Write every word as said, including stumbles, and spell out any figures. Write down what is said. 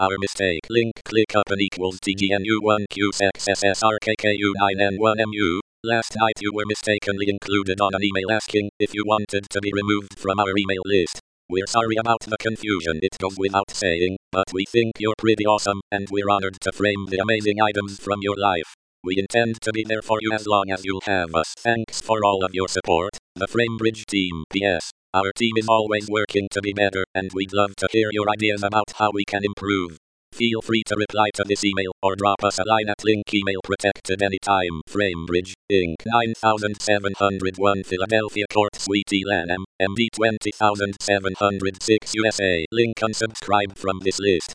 Our mistake. Link click up and equals T G N U one Q X S S R K K U nine N one M U. Last night you were mistakenly included on an email asking if you wanted to be removed from our email list. We're sorry about the confusion, it goes without saying, but we think you're pretty awesome, and we're honored to frame the amazing items from your life. We intend to be there for you as long as you'll have us. Thanks for all of your support. The FrameBridge team. P S. Our team is always working to be better, and we'd love to hear your ideas about how we can improve. Feel free to reply to this email or drop us a line at link email protected anytime. FrameBridge, Incorporated nine thousand seven hundred one Philadelphia Court Suite Lanham, M D twenty thousand seven hundred six U S A. Link unsubscribe from this list.